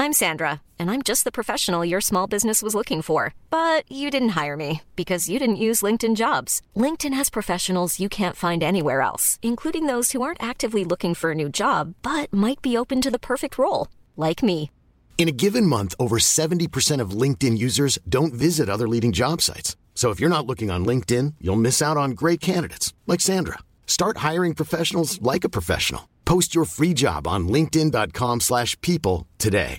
I'm Sandra, and I'm just the professional your small business was looking for. But you didn't hire me because you didn't use LinkedIn Jobs. LinkedIn has professionals you can't find anywhere else, including those who aren't actively looking for a new job, but might be open to the perfect role, like me. In a given month, over 70% of LinkedIn users don't visit other leading job sites. So if you're not looking on LinkedIn, you'll miss out on great candidates like Sandra. Start hiring professionals like a professional. Post your free job on linkedin.com/people today.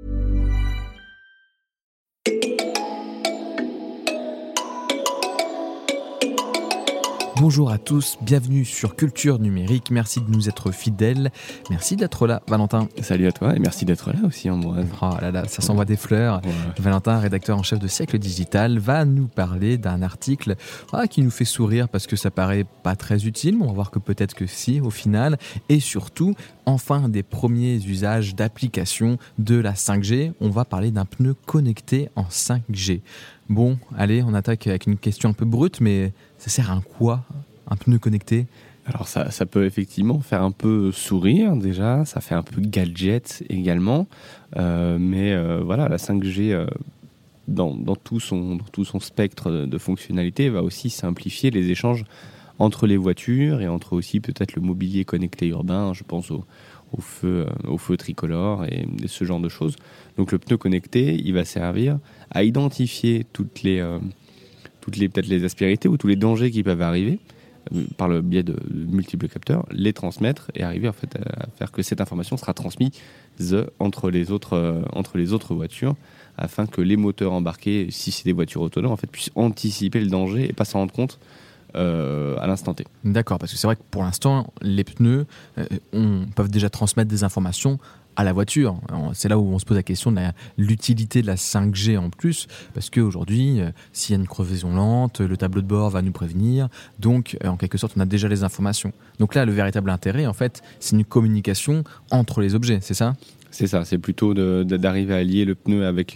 Bonjour à tous, bienvenue sur Culture Numérique, merci de nous être fidèles, merci d'être là Valentin. Salut à toi et merci d'être là aussi Ambroise. Oh là là, ça s'envoie des fleurs. Ouais. Valentin, rédacteur en chef de Siècle Digital, va nous parler d'un article qui nous fait sourire parce que ça paraît pas très utile, mais on va voir que peut-être que si au final, et surtout, enfin des premiers usages d'application de la 5G, on va parler d'un pneu connecté en 5G. Bon, allez, on attaque avec une question un peu brute, mais ça sert à quoi, un pneu connecté ? Alors ça peut effectivement faire un peu sourire déjà, ça fait un peu gadget également, mais voilà, la 5G dans tout son spectre de fonctionnalités va aussi simplifier les échanges entre les voitures et entre aussi peut-être le mobilier connecté urbain, je pense au feu tricolore et ce genre de choses. Donc le pneu connecté, il va servir à identifier toutes les peut-être les aspérités ou tous les dangers qui peuvent arriver par le biais de multiples capteurs, les transmettre et arriver en fait à faire que cette information sera transmise entre les autres voitures afin que les moteurs embarqués, si c'est des voitures autonomes, en fait puissent anticiper le danger et pas s'en rendre compte à l'instant T. D'accord, parce que c'est vrai que pour l'instant, les pneus peuvent déjà transmettre des informations à la voiture. C'est là où on se pose la question de l'utilité de la 5G en plus, parce qu'aujourd'hui, s'il y a une crevaison lente, le tableau de bord va nous prévenir, donc en quelque sorte, on a déjà les informations. Donc là, le véritable intérêt, en fait, c'est une communication entre les objets, c'est ça ? C'est ça, c'est plutôt d'arriver à lier le pneu avec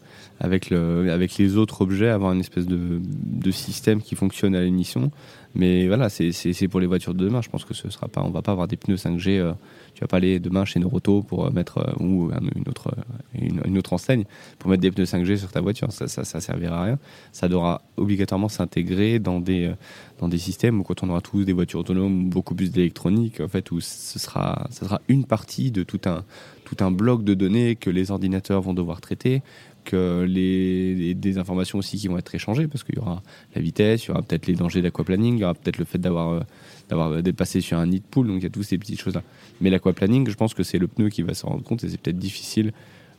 les autres objets, avoir une espèce de système qui fonctionne à l'unisson. Mais voilà, c'est pour les voitures de demain. Je pense que on va pas avoir des pneus 5G. Tu vas pas aller demain chez Noroto pour mettre ou une autre enseigne pour mettre des pneus 5G sur ta voiture. Ça servira à rien. Ça devra obligatoirement s'intégrer dans des systèmes où quand on aura tous des voitures autonomes, beaucoup plus d'électronique, en fait, où ça sera une partie de tout un bloc de données que les ordinateurs vont devoir traiter, que des informations aussi qui vont être échangées, parce qu'il y aura la vitesse, il y aura peut-être les dangers d'aquaplaning, il y aura peut-être le fait d'avoir dépassé sur un nid de poule, donc il y a toutes ces petites choses-là. Mais l'aquaplaning, je pense que c'est le pneu qui va s'en rendre compte, et c'est peut-être difficile,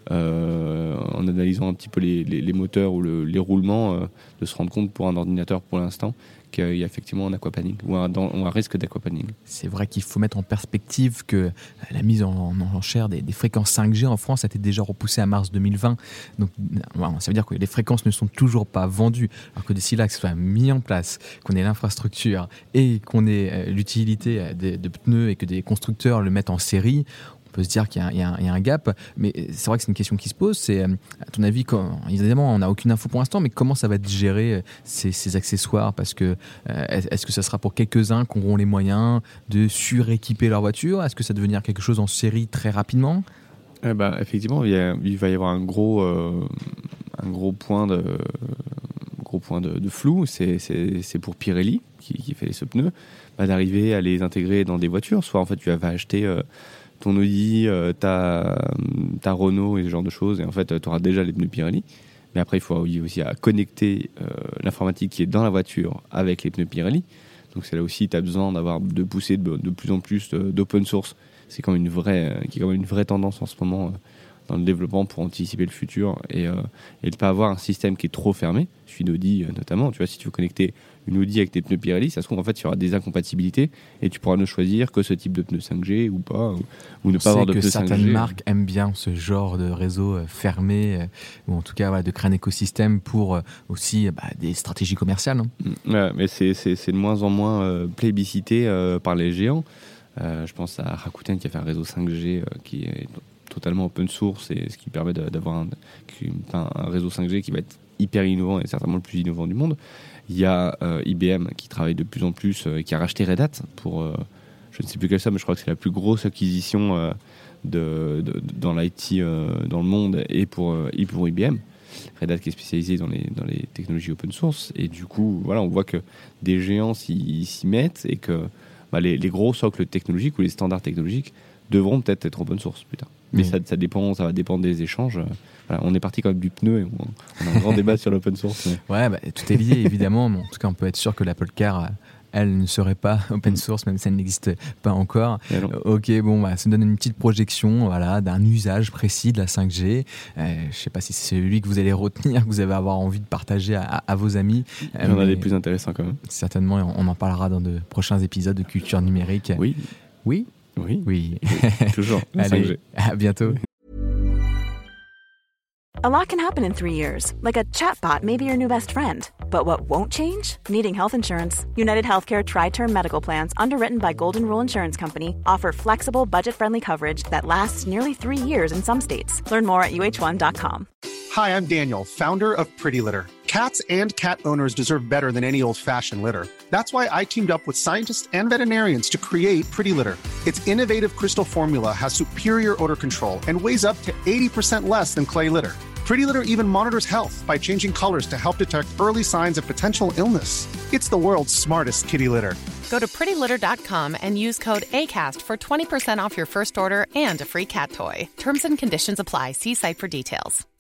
en analysant un petit peu les moteurs ou les roulements, de se rendre compte pour un ordinateur pour l'instant qu'il y a effectivement un aquaplaning ou un risque d'aquaplaning. C'est vrai qu'il faut mettre en perspective que la mise en enchère des fréquences 5G en France a été déjà repoussée à mars 2020. Donc ça veut dire que les fréquences ne sont toujours pas vendues, alors que d'ici là que ce soit mis en place, qu'on ait l'infrastructure et qu'on ait l'utilité de pneus et que des constructeurs le mettent en série, on peut se dire qu'il y a un gap, mais c'est vrai que c'est une question qui se pose. C'est, à ton avis, évidemment, on n'a aucune info pour l'instant, mais comment ça va être géré, ces accessoires ? Parce que est-ce que ça sera pour quelques-uns qui auront les moyens de suréquiper leur voiture ? Est-ce que ça va devenir quelque chose en série très rapidement ? Effectivement, il va y avoir un gros point de flou. C'est pour Pirelli qui fait ce pneu, d'arriver à les intégrer dans des voitures. Soit en fait tu vas acheter ton Audi, ta Renault et ce genre de choses, et en fait tu auras déjà les pneus Pirelli. Mais après il faut aussi à connecter l'informatique qui est dans la voiture avec les pneus Pirelli. Donc c'est là aussi tu as besoin de pousser de plus en plus d'open source. C'est quand même une vraie tendance en ce moment dans le développement pour anticiper le futur et de pas avoir un système qui est trop fermé. Celui d'Audi notamment, tu vois, si tu veux connecter une Audi avec des pneus Pirelli, ça se trouve en fait il y aura des incompatibilités et tu pourras ne choisir que ce type de pneus 5G ou pas, ou ne pas avoir de pneus 5G. Certaines marques aiment bien ce genre de réseau fermé, ou en tout cas de créer un écosystème pour aussi des stratégies commerciales. Ouais, mais c'est de moins en moins plébiscité par les géants. Je pense à Rakuten qui a fait un réseau 5G qui est totalement open source, et ce qui permet d'avoir un réseau 5G qui va être hyper innovant et certainement le plus innovant du monde. Il y a IBM qui travaille de plus en plus, qui a racheté Red Hat pour, je ne sais plus quelle somme, mais je crois que c'est la plus grosse acquisition dans l'IT dans le monde et pour IBM. Red Hat qui est spécialisé dans les technologies open source, et du coup voilà, on voit que des géants s'y mettent, et que les gros socles technologiques ou les standards technologiques devront peut-être être open source plus tard. Mais ça va dépendre des échanges. Voilà, on est parti quand même du pneu, et on a un grand débat sur l'open source. Mais... Ouais, tout est lié évidemment, mais en tout cas on peut être sûr que l'Apple Car elle ne serait pas open source, même si elle n'existe pas encore. Ok, ça donne une petite projection, d'un usage précis de la 5G. Je ne sais pas si c'est celui que vous allez retenir, que vous allez avoir envie de partager à vos amis. Il y en a des plus intéressants quand même. Certainement, on en parlera dans de prochains épisodes de Culture Numérique. Oui. Oui. Oui. Oui. Toujours. Allez, 5G. à bientôt. A lot can happen in 3 years, like a chatbot may be your new best friend. But what won't change? Needing health insurance. United Healthcare Tri-Term Medical Plans, underwritten by Golden Rule Insurance Company, offer flexible, budget-friendly coverage that lasts nearly 3 years in some states. Learn more at uh1.com. Hi, I'm Daniel, founder of Pretty Litter. Cats and cat owners deserve better than any old-fashioned litter. That's why I teamed up with scientists and veterinarians to create Pretty Litter. Its innovative crystal formula has superior odor control and weighs up to 80% less than clay litter. Pretty Litter even monitors health by changing colors to help detect early signs of potential illness. It's the world's smartest kitty litter. Go to prettylitter.com and use code ACAST for 20% off your first order and a free cat toy. Terms and conditions apply. See site for details.